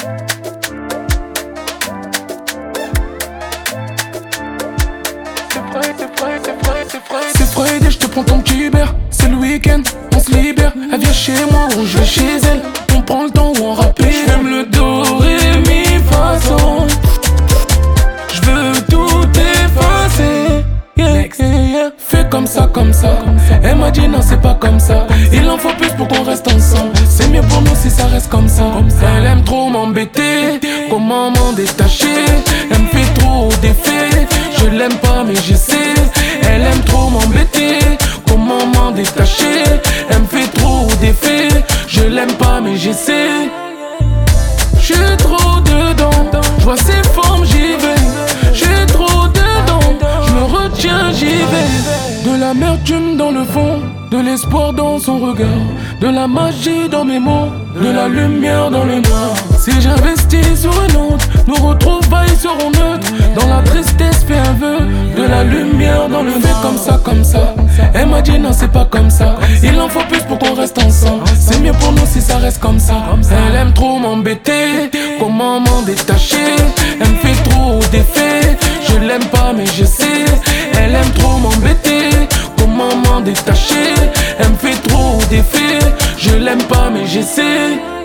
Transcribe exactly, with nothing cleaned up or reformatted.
C'est Friday, je te prends ton Kiber. C'est le week-end, on se libère. Elle vient chez moi ou je vais chez elle. On prend le temps ou on rappelle. J'aime le do, ré, mi, fa, sol. J'veux tout effacer. Yeah, yeah, yeah. Fais comme ça, comme ça. Elle m'a dit non, c'est pas comme ça. Il en faut plus pour qu'on reste ensemble. C'est mieux pour nous si ça reste comme ça. Elle aime trop m'embêter. Comment m'en détacher? Elle me fait trop d'effets. Je l'aime pas mais j'essaie. Elle aime trop m'embêter. Comment m'en détacher? Elle me fait trop d'effets. Je l'aime pas mais j'essaie. J'suis trop dedans. J'vois ses formes, j'y vais. J'suis trop dedans. J'me retiens, j'y vais. De l'amertume dans le fond, de l'espoir dans son regard, de la magie dans mes mots, de la lumière dans les noirs. Si j'investis sur une autre, nos retrouvailles seront neutres. Dans la tristesse, fais un vœu, de la lumière dans le fais comme ça, comme ça. Elle m'a dit non, c'est pas comme ça. Il en faut plus pour qu'on reste ensemble. C'est mieux pour nous si ça reste comme ça. Elle aime trop m'embêter. Comment m'en détacher? Elle me fait trop d'effets. Je l'aime pas mais je sais. Elle aime trop m'embêter. Comment m'en détacher? Elle me fait trop d'effets. Je l'aime pas mais j'essaie.